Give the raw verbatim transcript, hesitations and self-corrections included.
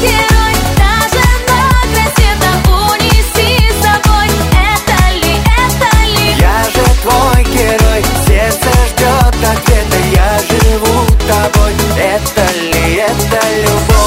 герой, даже на рассветах унеси с собой. Это ли, это ли? Я же твой герой, сердце ждет ответа. Я живу тобой, это ли, это любовь?